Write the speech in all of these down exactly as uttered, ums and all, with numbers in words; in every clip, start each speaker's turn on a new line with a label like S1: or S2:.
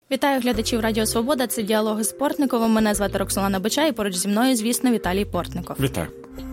S1: Вітаю глядачів Радіо Свобода. Це «Діалоги з Портниковим». Мене звати Роксолана Бичай і поруч зі мною, звісно, Віталій Портников.
S2: Вітаю.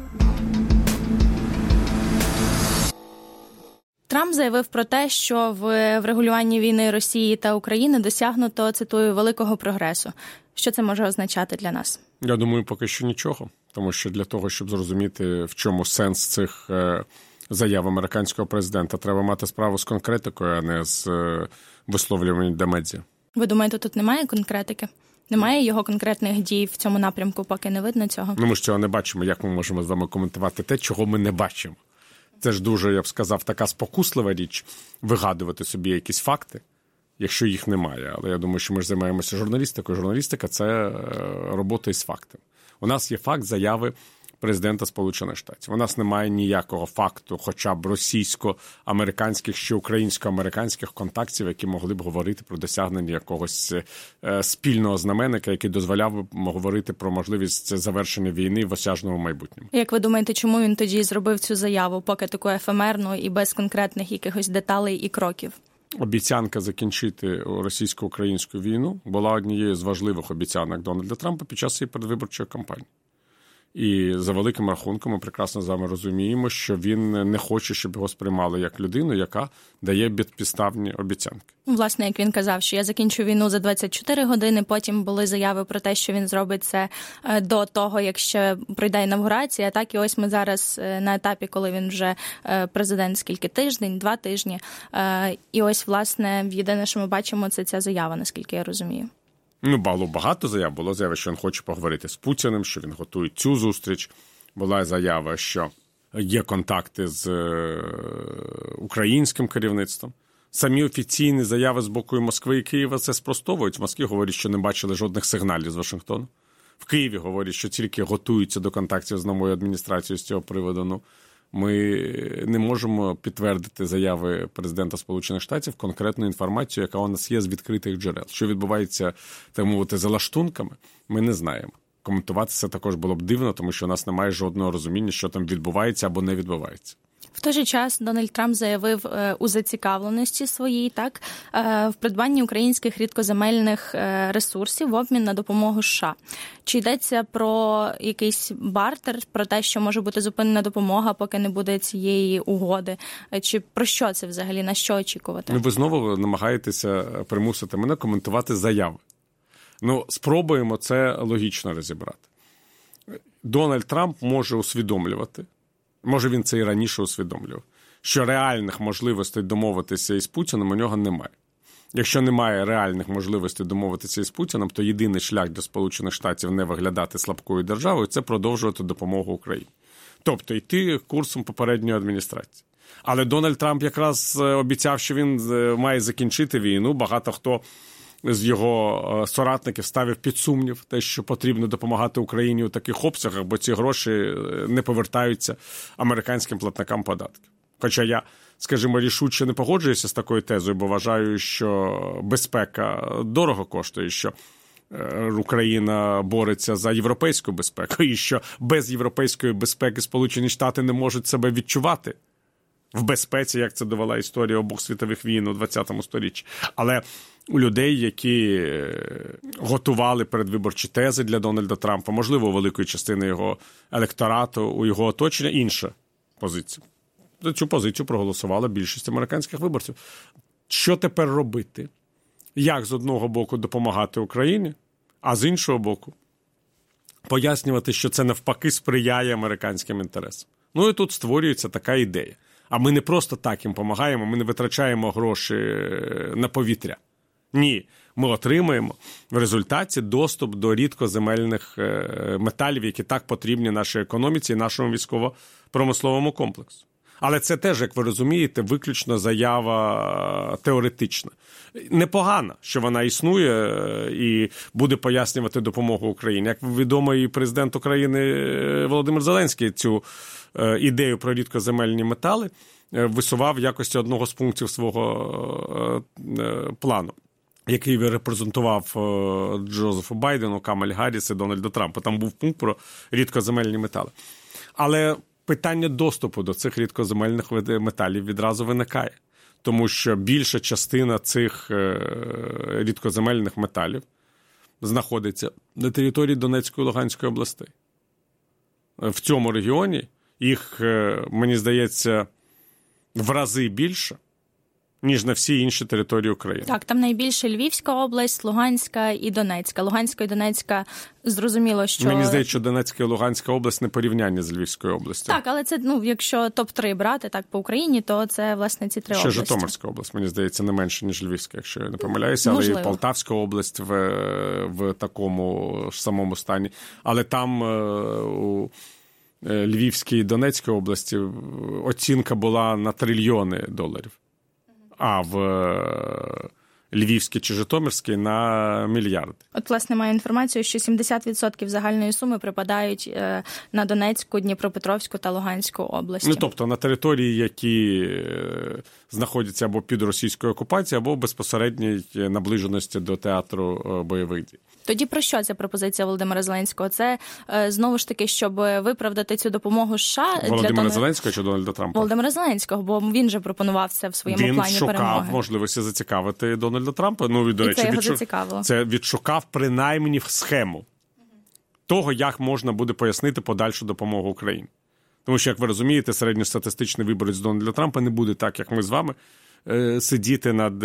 S1: Трамп заявив про те, що в врегулюванні війни Росії та України досягнуто, цитую, великого прогресу. Що це може означати для нас?
S2: Я думаю, поки що нічого. Тому що для того, щоб зрозуміти, в чому сенс цих заяв американського президента, треба мати справу з конкретикою, а не з висловлюванням для медіа.
S1: Ви думаєте, тут немає конкретики? Немає його конкретних дій в цьому напрямку, поки не видно цього?
S2: Ну, ми ж цього не бачимо. Як ми можемо з вами коментувати те, чого ми не бачимо? Це ж дуже, я б сказав, така спокуслива річ – вигадувати собі якісь факти, якщо їх немає. Але я думаю, що ми ж займаємося журналістикою. Журналістика – це робота із фактами. У нас є факт заяви президента Сполучених Штатів. У нас немає ніякого факту, хоча б російсько-американських чи українсько-американських контактів, які могли б говорити про досягнення якогось е, спільного знаменника, який дозволяв би говорити про можливість завершення війни в осяжному майбутньому.
S1: Як ви думаєте, чому він тоді зробив цю заяву, поки таку ефемерну і без конкретних якихось деталей і кроків?
S2: Обіцянка закінчити російсько-українську війну була однією з важливих обіцянок Дональда Трампа під час її передвиборчої кампанії. І за великим рахунком ми прекрасно з вами розуміємо, що він не хоче, щоб його сприймали як людину, яка дає безпідставні обіцянки.
S1: Власне, як він казав, що я закінчу війну за двадцять чотири години, потім були заяви про те, що він зробить це до того, як ще пройде інавгурація. Так, і ось ми зараз на етапі, коли він вже президент, скільки тиждень, два тижні. І ось, власне, єдине, що ми бачимо, це ця заява, наскільки я розумію.
S2: Ну, було багато заяв. Було заява, що він хоче поговорити з Путіним, що він готує цю зустріч. Була заява, що є контакти з українським керівництвом. Самі офіційні заяви з боку Москви і Києва це спростовують. В Москві говорять, що не бачили жодних сигналів з Вашингтону. В Києві говорять, що тільки готуються до контактів з новою адміністрацією з цього приводу. Ну, ми не можемо підтвердити заяви президента Сполучених Штатів конкретну інформацію, яка у нас є з відкритих джерел. Що відбувається, так мовити, за лаштунками, ми не знаємо. Коментувати це також було б дивно, тому що у нас немає жодного розуміння, що там відбувається або не відбувається.
S1: В той же час Дональд Трамп заявив у зацікавленості своїй, так, в придбанні українських рідкоземельних ресурсів в обмін на допомогу США. Чи йдеться про якийсь бартер, про те, що може бути зупинена допомога, поки не буде цієї угоди? Чи про що це взагалі, на що очікувати?
S2: Ну, ви знову намагаєтеся примусити мене коментувати заяви. Ну, спробуємо це логічно розібрати. Дональд Трамп може усвідомлювати, може він це і раніше усвідомлював, що реальних можливостей домовитися із Путіним у нього немає. Якщо немає реальних можливостей домовитися із Путіним, то єдиний шлях для Сполучених Штатів не виглядати слабкою державою – це продовжувати допомогу Україні. Тобто йти курсом попередньої адміністрації. Але Дональд Трамп якраз обіцяв, що він має закінчити війну. Багато хто з його соратників ставив під сумнів те, що потрібно допомагати Україні у таких обсягах, бо ці гроші не повертаються американським платникам податків. Хоча я, скажімо, рішуче не погоджуюся з такою тезою, бо вважаю, що безпека дорого коштує, що Україна бореться за європейську безпеку, і що без європейської безпеки Сполучені Штати не можуть себе відчувати в безпеці, як це довела історія обох світових війн у ХХ сторіччі. Але у людей, які готували передвиборчі тези для Дональда Трампа, можливо, у великої частини його електорату, у його оточення, інша позиція. За цю позицію проголосувала більшість американських виборців. Що тепер робити? Як з одного боку допомагати Україні, а з іншого боку пояснювати, що це навпаки сприяє американським інтересам? Ну і тут створюється така ідея. А ми не просто так їм допомагаємо, ми не витрачаємо гроші на повітря. Ні, ми отримаємо в результаті доступ до рідкоземельних металів, які так потрібні нашій економіці і нашому військово-промисловому комплексу. Але це теж, як ви розумієте, виключно заява теоретична. Непогано, що вона існує і буде пояснювати допомогу Україні. Як відомо, і президент України Володимир Зеленський цю ідею про рідкоземельні метали висував в якості одного з пунктів свого плану, який репрезентував Джозефу Байдену, Камалі Гарріс і Дональда Трампа. Там був пункт про рідкоземельні метали. Але питання доступу до цих рідкоземельних металів відразу виникає. тому що більша частина цих рідкоземельних металів знаходиться на території Донецької і Луганської областей. В цьому регіоні їх, мені здається, в рази більше, ніж на всі інші території України.
S1: Так, там найбільше Львівська область, Луганська і Донецька. Луганська і Донецька, зрозуміло, що...
S2: Мені здається, що Донецька і Луганська область не порівняння з Львівською областю.
S1: Так, але це, ну, якщо топ три брати так по Україні, то це, власне, ці три
S2: Ще
S1: області.
S2: Житомирська область, мені здається, не менше, ніж Львівська, якщо я не помиляюся, але
S1: Можливо.
S2: і Полтавська область в, в такому ж самому стані. Але там у Львівській і Донецькій області оцінка була на трильйони доларів. А в Львівській чи Житомирській на мільярди.
S1: От, власне, маю інформацію, що сімдесят відсотків загальної суми припадають на Донецьку, Дніпропетровську та Луганську області.
S2: Ну, тобто на території, які знаходяться або під російською окупацією, або в безпосередній наближеності до театру бойових дій.
S1: Тоді про що ця пропозиція Володимира Зеленського? Це, знову ж таки, щоб виправдати цю допомогу США...
S2: Володимира
S1: для...
S2: Зеленського чи Дональда Трампа?
S1: Володимира Зеленського, бо він же пропонував це в своєму
S2: він
S1: плані перемоги.
S2: Він шукав можливості зацікавити Дональда Трампа. Ну, і, до
S1: і
S2: речі,
S1: це його
S2: відшу...
S1: зацікавило.
S2: Це відшукав принаймні схему угу. того, як можна буде пояснити подальшу допомогу Україні. Тому що, як ви розумієте, середньостатистичний виборець Дональда Трампа не буде так, як ми з вами, сидіти над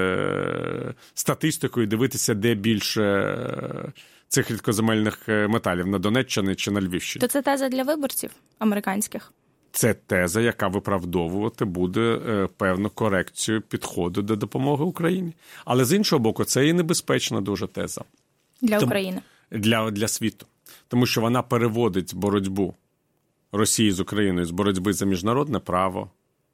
S2: статистикою і дивитися, де більше цих рідкоземельних металів, на Донеччині чи на Львівщині.
S1: То це теза для виборців американських?
S2: Це теза, яка виправдовувати буде певну корекцію підходу до допомоги Україні. Але з іншого боку, це і небезпечна дуже теза.
S1: Для
S2: Тому,
S1: України?
S2: Для, для світу. Тому що вона переводить боротьбу Росії з Україною з боротьби за міжнародне право,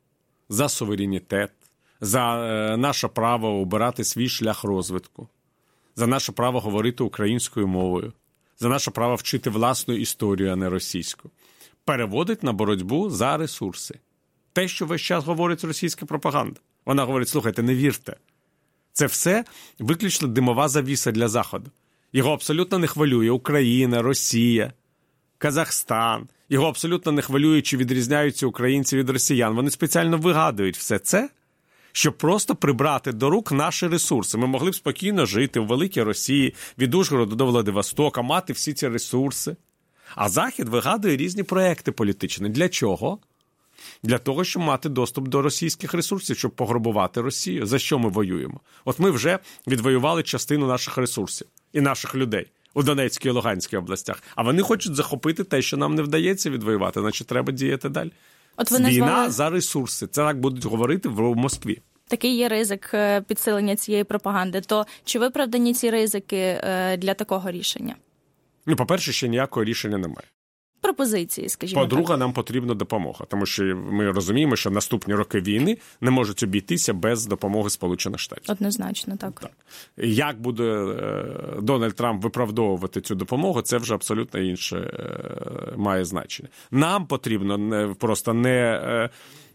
S2: за суверенітет, за е, наше право обирати свій шлях розвитку, за наше право говорити українською мовою, за наше право вчити власну історію, а не російську. Переводить на боротьбу за ресурси. Те, що весь час говорить російська пропаганда. Вона говорить, слухайте, не вірте. Це все виключно димова завіса для Заходу. Його абсолютно не хвилює Україна, Росія, Казахстан. Його абсолютно не хвилює, чи відрізняються українці від росіян. Вони спеціально вигадують все це, щоб просто прибрати до рук наші ресурси. Ми могли б спокійно жити в великій Росії, від Ужгорода до Владивостока, мати всі ці ресурси. А Захід вигадує різні проекти політичні. Для чого? Для того, щоб мати доступ до російських ресурсів, щоб пограбувати Росію. За що ми воюємо? От ми вже відвоювали частину наших ресурсів і наших людей у Донецькій і Луганській областях. А вони хочуть захопити те, що нам не вдається відвоювати, значить треба діяти далі.
S1: От ви
S2: Війна
S1: назвали...
S2: за ресурси. Це так будуть говорити в Москві.
S1: Такий є ризик підсилення цієї пропаганди. То чи виправдані ці ризики для такого рішення?
S2: Ну, по-перше, ще ніякого рішення немає.
S1: Пропозиції, скажімо так.
S2: По-друге, нам потрібна допомога, тому що ми розуміємо, що наступні роки війни не можуть обійтися без допомоги Сполучених Штатів.
S1: Однозначно, так.
S2: так. Як буде е, Дональд Трамп виправдовувати цю допомогу, це вже абсолютно інше е, має значення. Нам потрібно не, просто не е,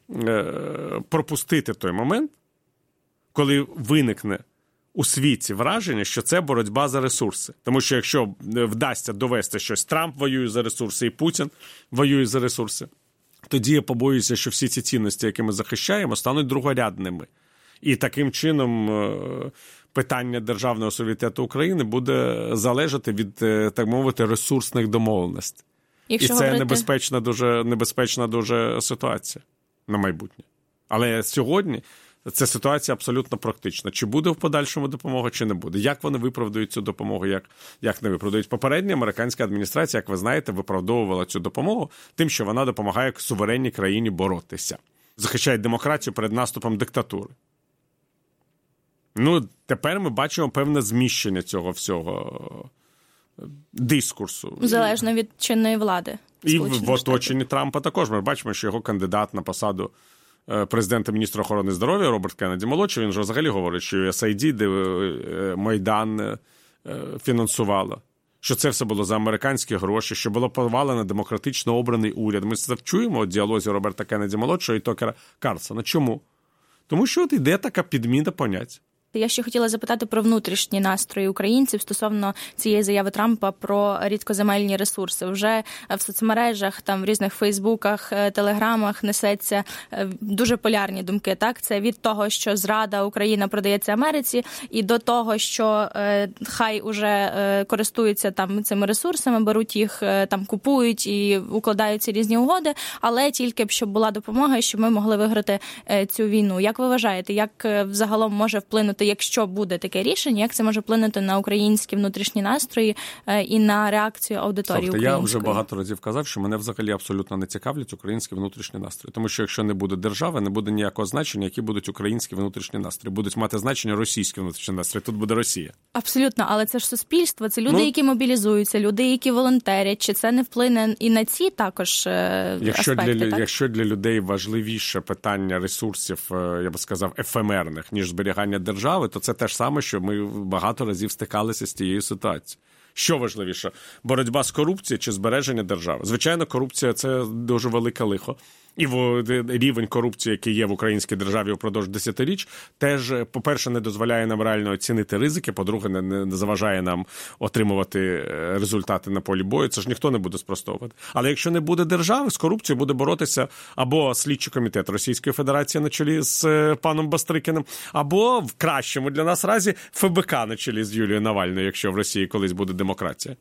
S2: е, пропустити той момент, коли виникне у світі враження, що це боротьба за ресурси. Тому що якщо вдасться довести щось, Трамп воює за ресурси і Путін воює за ресурси, тоді я побоююся, що всі ці цінності, які ми захищаємо, стануть другорядними. І таким чином питання державного суверенітету України буде залежати від, так мовити, ресурсних домовленостей.
S1: Якщо
S2: І це
S1: говорити...
S2: небезпечна дуже, небезпечна дуже ситуація на майбутнє. Але сьогодні це ситуація абсолютно практична. Чи буде в подальшому допомога, чи не буде. Як вони виправдають цю допомогу, як, як не виправдають. Попередня американська адміністрація, як ви знаєте, виправдовувала цю допомогу тим, що вона допомагає суверенній країні боротися. Захищає демократію перед наступом диктатури. Ну, тепер ми бачимо певне зміщення цього всього дискурсу.
S1: Залежно від чинної влади.
S2: І в оточенні Трампа також. Ми бачимо, що його кандидат на посаду президента-міністра охорони здоров'я Роберт Кеннеді-молодший, він же взагалі говорить, що ю ес ей ді, де Майдан фінансувала, що це все було за американські гроші, що було повалено демократично обраний уряд. Ми це чуємо у діалозі Роберта Кеннеді-молодшого і Токера Карлсона. Чому? Тому що от іде така підміна понять.
S1: Я ще хотіла запитати про внутрішні настрої українців стосовно цієї заяви Трампа про рідкоземельні ресурси. Вже в соцмережах, там в різних фейсбуках, телеграмах несеться дуже полярні думки. Так, це від того, що зрада Україна продається Америці, і до того, що е, хай уже е, користуються там цими ресурсами, беруть їх, е, там купують і укладають ці різні угоди, але тільки б щоб була допомога, щоб ми могли виграти е, цю війну. Як ви вважаєте, як е, взагалом може вплинути, якщо буде таке рішення, як це може вплинути на українські внутрішні настрої е, і на реакцію аудиторії
S2: Слухайте,
S1: української?
S2: Я вже багато разів казав, що мене взагалі абсолютно не цікавлять українські внутрішні настрої. Тому що якщо не буде держави, не буде ніякого значення, які будуть українські внутрішні настрої. Будуть мати значення російські внутрішні настрої. Тут буде Росія.
S1: Абсолютно, але це ж суспільство, це люди,
S2: ну,
S1: які мобілізуються, люди, які волонтерять. Чи це не вплине і на ці також е,
S2: якщо
S1: аспекти?
S2: Для,
S1: так?
S2: якщо для людей важливіше питання ресурсів, я би сказав, ефемерних, ніж зберігання держави, то це те ж саме, що ми багато разів стикалися з тією ситуацією. Що важливіше? Боротьба з корупцією чи збереження держави? Звичайно, корупція – це дуже велике лихо. І рівень корупції, який є в українській державі впродовж десятиріч, теж, по-перше, не дозволяє нам реально оцінити ризики, по-друге, не, не заважає нам отримувати результати на полі бою. Це ж ніхто не буде спростовувати. Але якщо не буде держави, з корупцією буде боротися або слідчий комітет Російської Федерації на чолі з паном Бастрикіним, або в кращому для нас разі еф бе ка на чолі з Юлією Навальною, якщо в Росії колись буде демократія.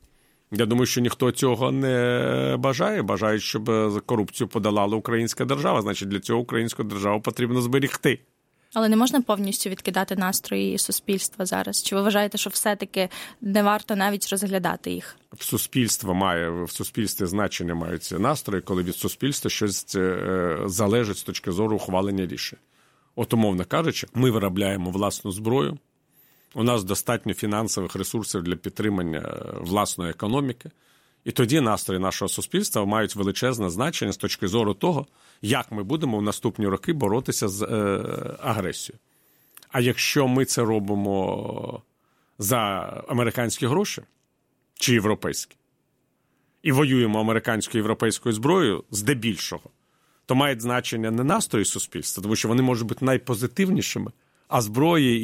S2: Я думаю, що ніхто цього не бажає. Бажають, щоб корупцію подолала українська держава. Значить, для цього українську державу потрібно зберегти.
S1: Але не можна повністю відкидати настрої суспільства зараз? Чи ви вважаєте, що все-таки не варто навіть розглядати їх?
S2: В суспільство має, в суспільстві значення мають ці настрої, коли від суспільства щось е, залежить з точки зору ухвалення рішень. От, умовно кажучи, ми виробляємо власну зброю, у нас достатньо фінансових ресурсів для підтримання власної економіки. І тоді настрої нашого суспільства мають величезне значення з точки зору того, як ми будемо в наступні роки боротися з е, агресією. А якщо ми це робимо за американські гроші чи європейські, і воюємо американською європейською зброєю здебільшого, то мають значення не настрої суспільства, тому що вони можуть бути найпозитивнішими, а зброї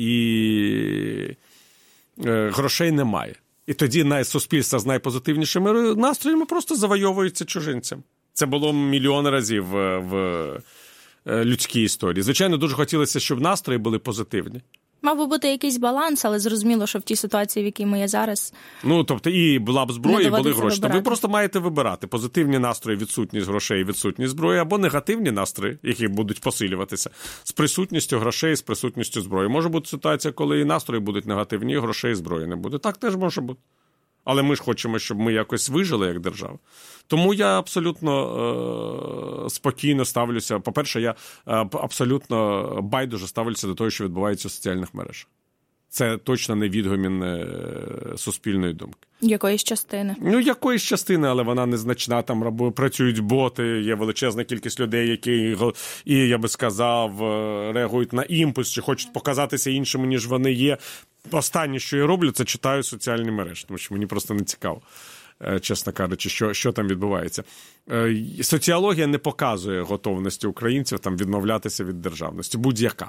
S2: і е, грошей немає. І тоді най, суспільство з найпозитивнішими настроями просто завойовується чужинцям. Це було мільйони разів в, в людській історії. Звичайно, дуже хотілося, щоб настрої були позитивні.
S1: Мав би бути якийсь баланс, але зрозуміло, що в тій ситуації, в якій ми є зараз...
S2: Ну, тобто, і була б зброя, і були гроші.
S1: То
S2: ви просто маєте вибирати позитивні настрої, відсутність грошей, відсутність зброї, або негативні настрої, які будуть посилюватися, з присутністю грошей, з присутністю зброї. Може бути ситуація, коли і настрої будуть негативні, і грошей, і зброї не буде. Так теж може бути. Але ми ж хочемо, щоб ми якось вижили як держава. Тому я абсолютно е- спокійно ставлюся. По-перше, я е- абсолютно байдуже ставлюся до того, що відбувається в соціальних мережах. Це точно не відгомін е- суспільної думки.
S1: Якоїсь частини?
S2: Ну, якоїсь частини, але вона незначна. Там працюють боти, є величезна кількість людей, які, і, я би сказав, реагують на імпульс, чи хочуть показатися іншими, ніж вони є. Останнє, що я роблю, це читаю соціальні мережі, тому що мені просто не цікаво, чесно кажучи, що, що там відбувається. Соціологія не показує готовності українців там відмовлятися від державності, будь-яка.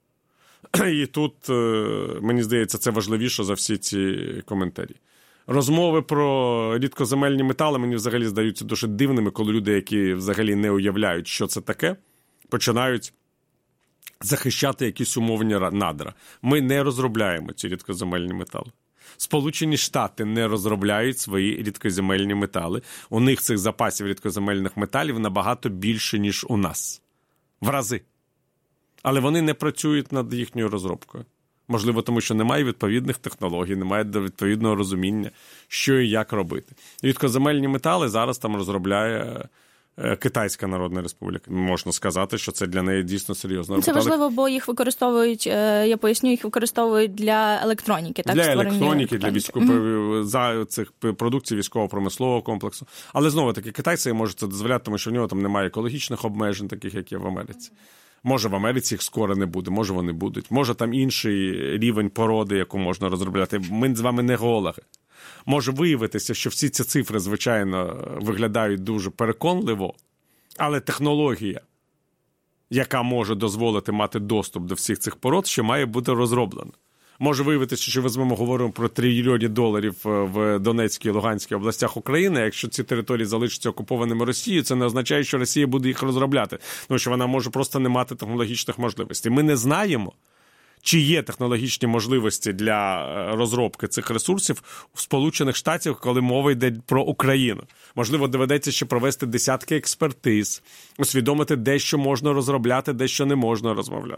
S2: І тут, мені здається, це важливіше за всі ці коментарі. Розмови про рідкоземельні метали мені взагалі здаються дуже дивними, коли люди, які взагалі не уявляють, що це таке, починають захищати якісь умовні надра. Ми не розробляємо ці рідкоземельні метали. Сполучені Штати не розробляють свої рідкоземельні метали. У них цих запасів рідкоземельних металів набагато більше, ніж у нас. В рази. Але вони не працюють над їхньою розробкою. Можливо, тому що немає відповідних технологій, немає відповідного розуміння, що і як робити. Рідкоземельні метали зараз там розробляє Китайська Народна Республіка. Можна сказати, що це для неї дійсно серйозно.
S1: Це важливо, бо їх використовують, я поясню, їх використовують для електроніки. Так,
S2: для електроніки, для військових, mm-hmm. за цих продукцій військово-промислового комплексу. Але знову-таки Китайці можуть це дозволяти, тому що в нього там немає екологічних обмежень, таких, як є в Америці. Може, в Америці їх скоро не буде, може, вони будуть. Може, там інший рівень породи, яку можна розробляти. Ми з вами не геологи. Може виявитися, що всі ці цифри, звичайно, виглядають дуже переконливо, але технологія яка може дозволити мати доступ до всіх цих пород, ще має бути розроблена. Може виявитися, що ми говоримо про трильйони доларів в Донецькій і Луганській областях України. Якщо ці території залишаться окупованими Росією, це не означає, що Росія буде їх розробляти, тому що вона може просто не мати технологічних можливостей. Ми не знаємо, чи є технологічні можливості для розробки цих ресурсів у Сполучених Штатах, коли мова йде про Україну. Можливо, доведеться ще провести десятки експертиз, усвідомити, де що можна розробляти, де що не можна розмовляти.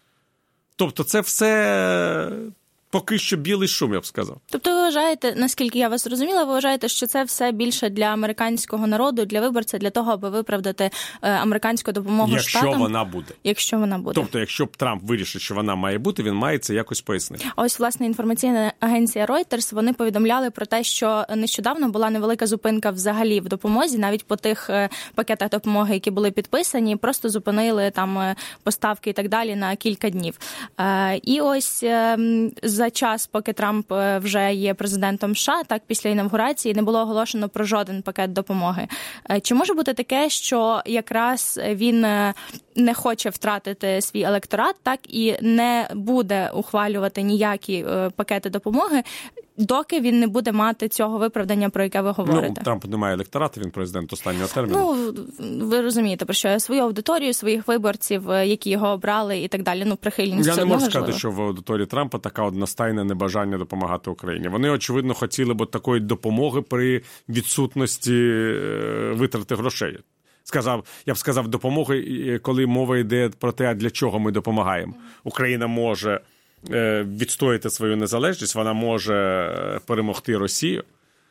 S2: Тобто це все поки що білий шум, я б сказав.
S1: Тобто ви вважаєте, наскільки я вас зрозуміла, ви вважаєте, що це все більше для американського народу, для виборця, для того, аби виправдати американську допомогу
S2: якщо
S1: Штатам?
S2: Якщо вона буде.
S1: Якщо вона буде.
S2: Тобто, якщо б Трамп вирішить, що вона має бути, він має це якось пояснити.
S1: Ось, власне, інформаційна агенція Reuters, вони повідомляли про те, що нещодавно була невелика зупинка взагалі в допомозі, навіть по тих пакетах допомоги, які були підписані, просто зупинили там поставки і так далі на кілька днів. І ось за час, поки Трамп вже є президентом США, так, після інавгурації, не було оголошено про жоден пакет допомоги. Чи може бути таке, що якраз він не хоче втратити свій електорат, так, і не буде ухвалювати ніякі пакети допомоги, доки він не буде мати цього виправдання, про яке ви говорите?
S2: Ну, Трамп не має електорату, він президент останнього терміну.
S1: Ну, ви розумієте, про що я свою аудиторію, своїх виборців, які його обрали і так далі, ну, прихильність.
S2: Я не можу сказати, що в аудиторії Трампа така одностайне небажання допомагати Україні. Вони, очевидно, хотіли б такої допомоги при відсутності витрати грошей. Сказав, я б сказав, допомоги, коли мова йде про те, а для чого ми допомагаємо. Україна може відстояти свою незалежність, вона може перемогти Росію.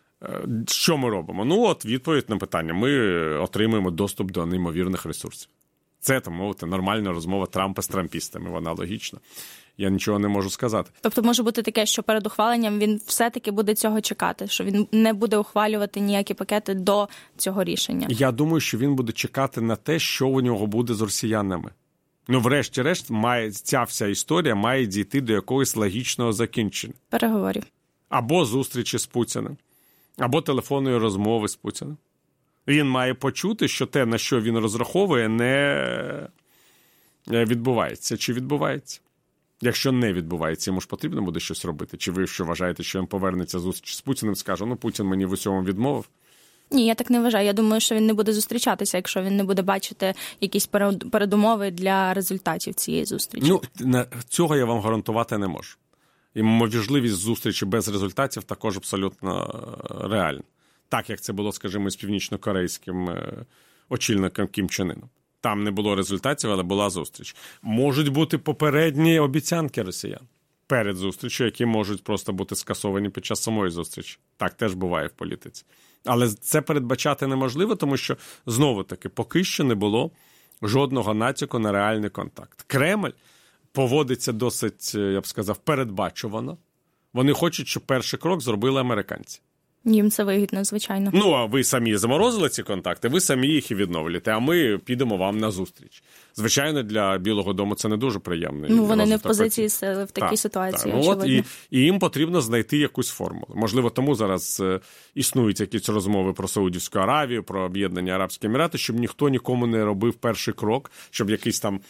S2: Що ми робимо? Ну, от відповідь на питання. Ми отримуємо доступ до неймовірних ресурсів. Це, так мовити, нормальна розмова Трампа з трампістами, вона логічна. Я нічого не можу сказати.
S1: Тобто може бути таке, що перед ухваленням він все-таки буде цього чекати, що він не буде ухвалювати ніякі пакети до цього рішення? Я
S2: думаю, що він буде чекати на те, що у нього буде з росіянами. Ну, врешті-решт, має, ця вся історія має дійти до якогось логічного закінчення.
S1: Переговорів.
S2: Або зустрічі з Путіним, або телефонної розмови з Путіним. Він має почути, що те, на що він розраховує, не відбувається. Чи відбувається? Якщо не відбувається, йому ж потрібно буде щось робити. Чи ви що вважаєте, що він повернеться з зустрічі з Путіним, скаже, ну, Путін мені в усьому відмовив?
S1: Ні, я так не вважаю. Я думаю, що він не буде зустрічатися, якщо він не буде бачити якісь передумови для результатів цієї зустрічі.
S2: Ну, цього я вам гарантувати не можу. І можливість зустрічі без результатів також абсолютно реальна. Так, як це було, скажімо, з північно-корейським очільником Кім Чен Іном. Там не було результатів, але була зустріч. Можуть бути попередні обіцянки росіян перед зустрічю, які можуть просто бути скасовані під час самої зустрічі. Так теж буває в політиці. Але це передбачати неможливо, тому що, знову-таки, поки що не було жодного натяку на реальний контакт. Кремль поводиться досить, я б сказав, передбачувано. Вони хочуть, щоб перший крок зробили американці.
S1: Їм це вигідно, звичайно.
S2: Ну, а ви самі заморозили ці контакти, ви самі їх і відновлюєте, а ми підемо вам на зустріч. Звичайно, для Білого дому це не дуже приємно.
S1: Ну, вони не в позиції сили в такій так, ситуації,
S2: так. Ну, от, і, і їм потрібно знайти якусь формулу. Можливо, тому зараз е, існують якісь розмови про Саудівську Аравію, про об'єднані Арабські Емірати, щоб ніхто нікому не робив перший крок, щоб якийсь там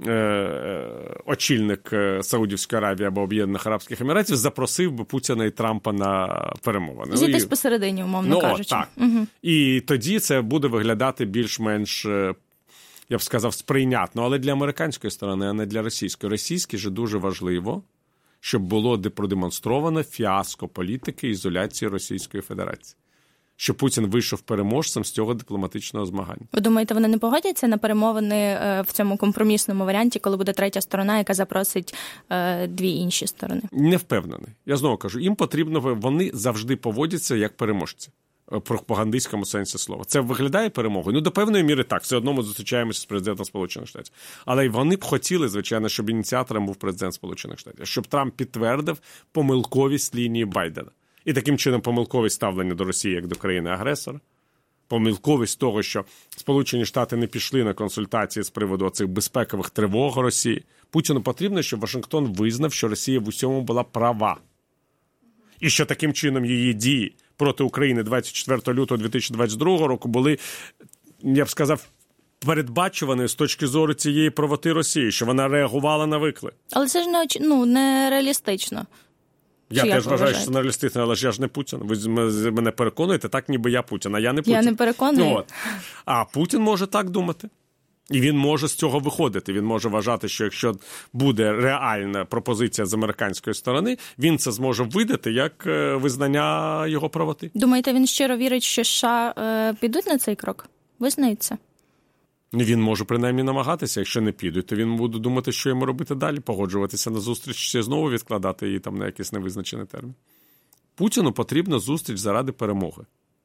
S2: очільник Саудівської Аравії або Об'єднаних Арабських Еміратів запросив би Путіна і Трампа на перемовини.
S1: Зійтись ну, посередині, умовно
S2: ну,
S1: кажучи.
S2: Так.
S1: Угу.
S2: І тоді це буде виглядати більш-менш, я б сказав, сприйнятно, але для американської сторони, а не для російської. Російській же дуже важливо, щоб було продемонстровано фіаско політики ізоляції Російської Федерації. Що Путін вийшов переможцем з цього дипломатичного змагання.
S1: Ви думаєте, вони не погодяться на перемовини в цьому компромісному варіанті, коли буде третя сторона, яка запросить дві інші сторони?
S2: Не впевнений. Я знову кажу, їм потрібно, вони завжди поводяться як переможці. В пропагандистському сенсі слова. Це виглядає перемогою? Ну, до певної міри так. Все одно ми зустрічаємося з президентом Сполучених Штатів. Але вони б хотіли, звичайно, щоб ініціатором був президент Сполучених Штатів. Щоб Трамп підтвердив помилковість лінії Байдена. І таким чином помилковість ставлення до Росії як до країни-агресора, помилковість того, що Сполучені Штати не пішли на консультації з приводу цих безпекових тривог Росії. Путіну потрібно, щоб Вашингтон визнав, що Росія в усьому була права. І що таким чином її дії проти України двадцять четвертого лютого дві тисячі двадцять другого року були, я б сказав, передбачуваною з точки зору цієї правоти Росії, що вона реагувала на виклик.
S1: Але це ж не, ну, не реалістично.
S2: Я теж вважаю, що це не реалістично, але ж я ж не Путін. Ви мене переконуєте так, ніби я Путін, а я не Путін.
S1: Я не переконую.
S2: Ну, от. А Путін може так думати. І він може з цього виходити. Він може вважати, що якщо буде реальна пропозиція з американської сторони, він це зможе видати як визнання його правоти.
S1: Думаєте, він щиро вірить, що США е, підуть на цей крок? Визнають це?
S2: Він може принаймні намагатися. Якщо не підуть, то він буде думати, що йому робити далі, погоджуватися на зустріч, чи знову відкладати її там на якийсь невизначений термін. Путіну потрібна зустріч заради перемоги.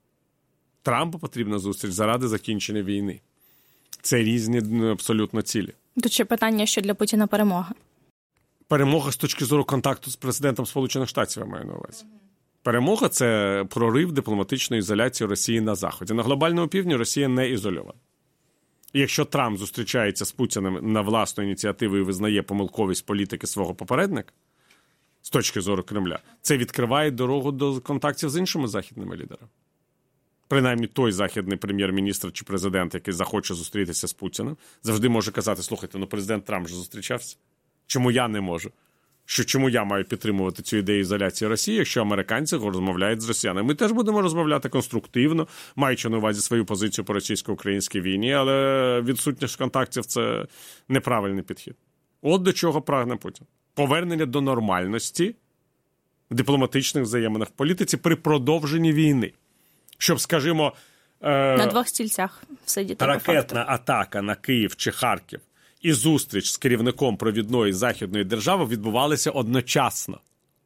S2: Трампу потрібна зустріч заради закінчення війни. Це різні абсолютно цілі.
S1: Тут ще питання, що для Путіна перемога?
S2: Перемога з точки зору контакту з президентом Сполучених Штатів, я маю на увазі. Перемога – це прорив дипломатичної ізоляції Росії на Заході. На глобальному півдні Росія не ізольована. І якщо Трамп зустрічається з Путіним на власну ініціативу і визнає помилковість політики свого попередника, з точки зору Кремля, це відкриває дорогу до контактів з іншими західними лідерами. Принаймні той західний прем'єр-міністр чи президент, який захоче зустрітися з Путіним, завжди може казати: слухайте, ну президент Трамп же зустрічався. Чому я не можу? Що чому я маю підтримувати цю ідею ізоляції Росії, якщо американці розмовляють з росіянами? Ми теж будемо розмовляти конструктивно, маючи на увазі свою позицію по російсько-українській війні, але відсутність контактів – це неправильний підхід. От до чого прагне Путін. Повернення до нормальності в дипломатичних взаєминах в політиці при продовженні війни. Щоб, скажімо, е-
S1: на двох стільцях сидіти.
S2: Ракетна атака на Київ чи Харків і зустріч з керівником провідної західної держави відбувалися одночасно.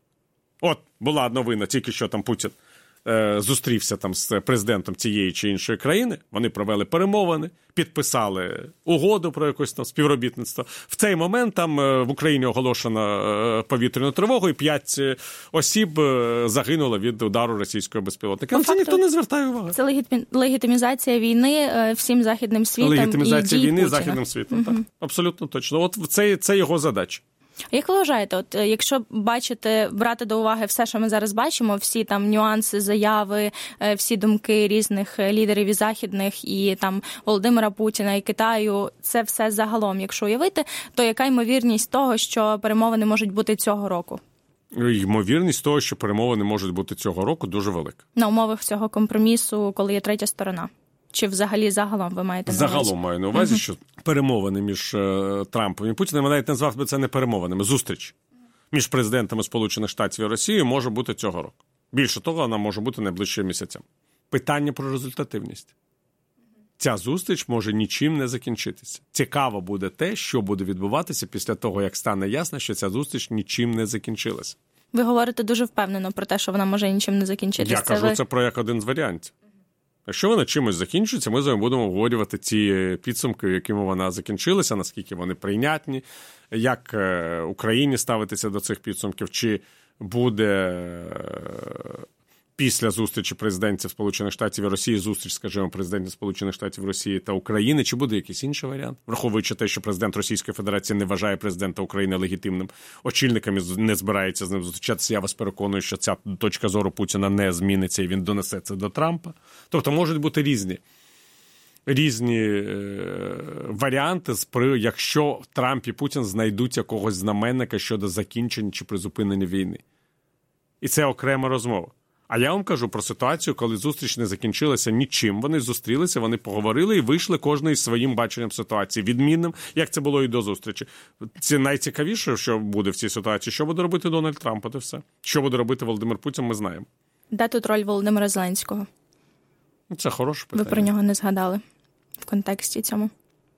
S2: От була новина, тільки що там Путін е- зустрівся там з президентом цієї чи іншої країни, вони провели перемовини, підписали угоду про якесь там співробітництво. В цей момент там е- в Україні оголошено е- повітряну тривогу, і п'ять осіб е- загинуло від удару російського безпілотника. На це ніхто не звертає уваги.
S1: Це легітимі... легітимізація війни е- всім західним світом.
S2: Легітимізація
S1: і
S2: війни
S1: Путіна.
S2: західним світом,
S1: угу.
S2: так. Абсолютно точно. От це, це його задача.
S1: Як ви вважаєте, от якщо бачити, брати до уваги все, що ми зараз бачимо, всі там нюанси, заяви, всі думки різних лідерів і західних, і там Володимира Путіна, і Китаю, це все загалом, якщо уявити, то яка ймовірність того, що перемовини можуть бути цього року?
S2: Ймовірність того, що перемовини можуть бути цього року, дуже велика.
S1: На умовах цього компромісу, коли є третя сторона? Чи взагалі загалом ви маєте на увазі?
S2: Загалом маю на увазі, uh-huh. що перемовини між е, Трампом і Путіним, я навіть назвав би це не перемовинами, зустріч між президентами Сполучених Штатів і Росією може бути цього року. Більше того, вона може бути найближчим місяцем. Питання про результативність. Ця зустріч може нічим не закінчитися. Цікаво буде те, що буде відбуватися після того, як стане ясно, що ця зустріч нічим не закінчилася.
S1: Ви говорите дуже впевнено про те, що вона може нічим не закінчитися.
S2: Я кажу
S1: ви...
S2: це про як один з варіантів. Якщо вона чимось закінчиться, ми з вами будемо обговорювати ці підсумки, якими вона закінчилася, наскільки вони прийнятні, як Україні ставитися до цих підсумків, чи буде після зустрічі президентів Сполучених Штатів і Росії зустріч, скажімо, президентів Сполучених Штатів Росії та України, чи буде якийсь інший варіант, враховуючи те, що президент Російської Федерації не вважає президента України легітимним очільником і не збирається з ним зустрічатися. Я вас переконую, що ця точка зору Путіна не зміниться і він донесе це до Трампа. Тобто можуть бути різні різні е- варіанти, якщо Трамп і Путін знайдуть якогось знаменника щодо закінчення чи призупинення війни. І це окрема розмова. А я вам кажу про ситуацію, коли зустріч не закінчилася нічим. Вони зустрілися, вони поговорили і вийшли кожен із своїм баченням ситуації. Відмінним, як це було і до зустрічі. Це найцікавіше, що буде в цій ситуації. Що буде робити Дональд Трамп, от і все. Що буде робити Володимир Путін, ми знаємо.
S1: Де тут роль Володимира Зеленського?
S2: Це хороше питання.
S1: Ви про нього не згадали в контексті цьому.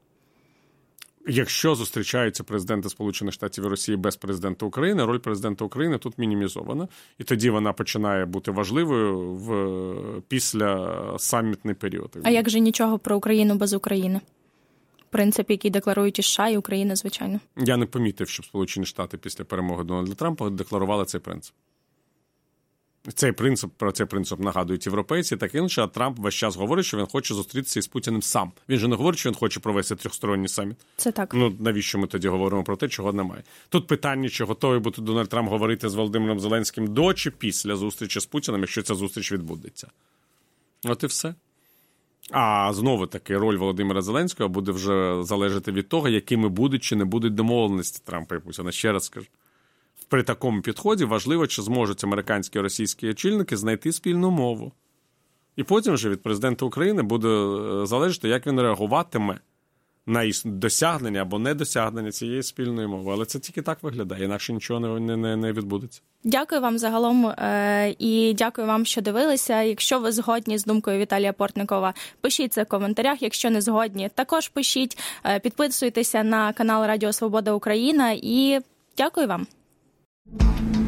S2: Якщо зустрічаються президенти Сполучених Штатів і Росії без президента України, роль президента України тут мінімізована. І тоді вона починає бути важливою в після самітний період.
S1: А як же нічого про Україну без України? Принцип, який декларують і США, і Україна, звичайно.
S2: Я не помітив, щоб Сполучені Штати після перемоги Дональда Трампа декларували цей принцип. Цей принцип, про цей принцип нагадують європейці, так інше, а Трамп весь час говорить, що він хоче зустрітися із Путіним сам. Він же не говорить, що він хоче провести трьохсторонній саміт.
S1: Це так.
S2: Ну, навіщо ми тоді говоримо про те, чого немає? Тут питання, чи готовий бути Дональд Трамп говорити з Володимиром Зеленським до чи після зустрічі з Путіним, якщо ця зустріч відбудеться. От і все. А знову-таки роль Володимира Зеленського буде вже залежати від того, якими будуть чи не будуть домовленості Трампа і Путіна. Ще раз скажу. При такому підході важливо, чи зможуть американські і російські очільники знайти спільну мову. І потім вже від президента України буде залежати, як він реагуватиме на досягнення або недосягнення цієї спільної мови. Але це тільки так виглядає, інакше нічого не, не, не відбудеться.
S1: Дякую вам загалом е- і дякую вам, що дивилися. Якщо ви згодні з думкою Віталія Портникова, пишіть це в коментарях. Якщо не згодні, також пишіть. Е- підписуйтеся на канал Радіо Свобода Україна і дякую вам.